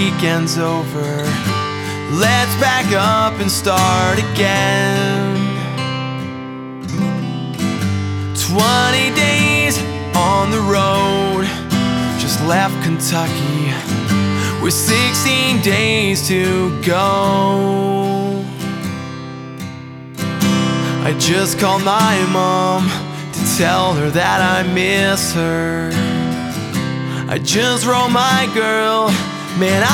weekend's over. Let's back up and start again. 20 days on the road, just left Kentucky with 16 days to go. I just called my mom to tell her that I miss her. I just wrote my girl, man,